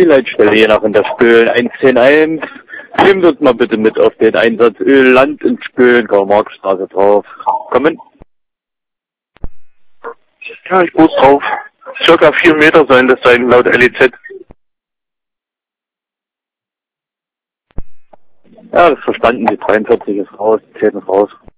Die Leitstelle hier nach in der Spölen 101. Nehmen Sie uns mal bitte mit auf den Einsatz Öl Land in Spölen, Karl-Marx-Straße drauf. Kommen. Ja, ich muss drauf. Circa 4 Meter sollen das sein, laut LEZ. Ja, das ist verstanden. Die 43 ist raus, die 10 ist raus.